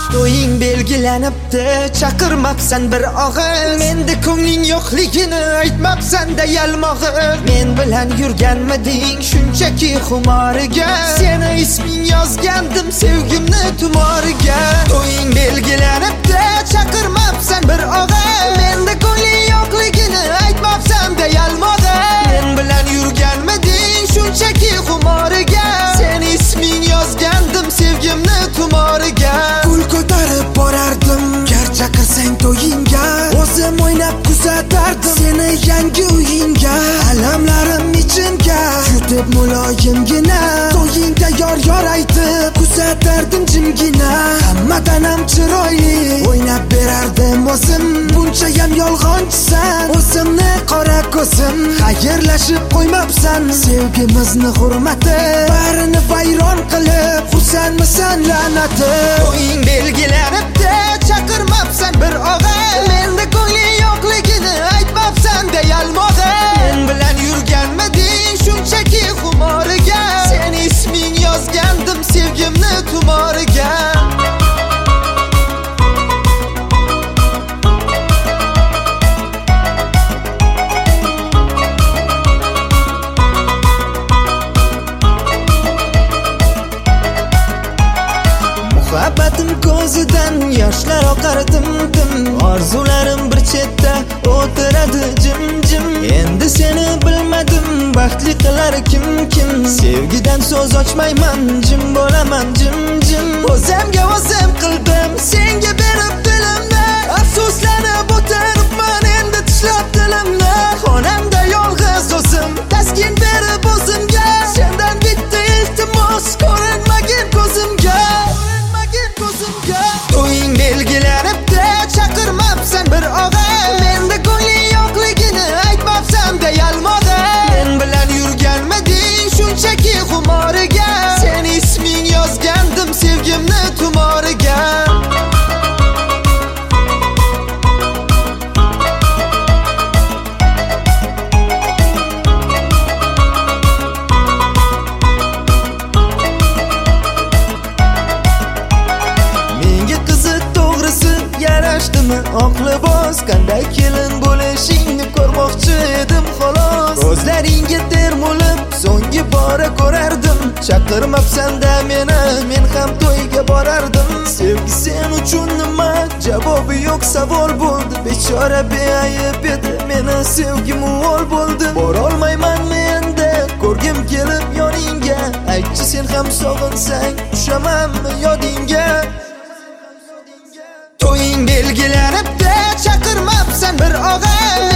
To'ying belgilanibdi, chaqirmabsan bir og'iz. Menda ko'ngling yo'qligini aytmabsan-da yalmog'iz. Men bilan yurganmiding shunchaki xumoriga? Seni isming yozgandim sevgimni tumoriga. To'ying belgilanibdi, chaqirmabsan bir og'iz. Menda ko'ngling yo'qligini aytmabsan-da yalmog'iz. Men bilan yurganmiding shunchaki xumoriga? Seni isming yozgandim sevgimni tumoriga. Gul ko'tarib borardim garchi qilsang to'yingga. O'zim o'ynab kuzatardim seni yangi uyingga. Alamlarim ichinga yutib muloyimgina. To'yingda yor aytib kuzatardim jimgina. Hammadan ham chiroyli o'ynab berardim o'zim. Bunchayam yolg'onchisan o'zimni qora ko'zim. Xayrlashib qo'ymabsan sevgimizni hurmati. Barini vayron qilib xursandmisan la'nati. To'ying belgilanibdi, chaqirmabsan bir og'iz. Menda ko'ngling yo'qligini aytmabsan-da yalmog'iz. Men bilan yurganmiding shunchaki xumoriga? Seni isming yozgandim sevgimni tumoriga. Muhabbatim ko'zidan yoshlar oqar tim-tim. Orzularim bir chetda o'tiradi jim-jim. Endi seni bilmadim baxtli qilar kim. Sevgidan so'z ochmayman, jim bo'laman jim-jim. O'zimga o'zim qildim senga berib dilimni. Afsuslanib o'tiribman endi tishlab dilimni. Xonamda yolg'iz o'zim taskin berib o'zimga. Sendan bitta iltimos ko'rinmagin ko'zimga. To'ying belgilanibdi, chaqirmabsan bir og'iz. Menda ko'ngling yo'qligini aytmabsan-da yalmog'iz. Men bilan yurganmiding shunchaki xumoriga? Seni isming yozgandim sevgimni tumoriga. Yarashdimi oq libos? Qanday kelin bo'lishingni ko'rmoqchi edim xolos. Ko'zlaringga termulib so'nggi bora ko'rardim. Chaqirmabsan-da meni, men ham to'yga borardim. Sevgi sen uchun nima? Javobi yo'q savol bo'ldi. Bechora beayb edi, meni sevgim uvol bo'ldi. Borolmaymanmi endi ko'rgim kelib yoningga? Aytchi sen ham sog'insang tushamanmi yodingga? To'ying belgilanibdi, chaqirmabsan bir og'iz.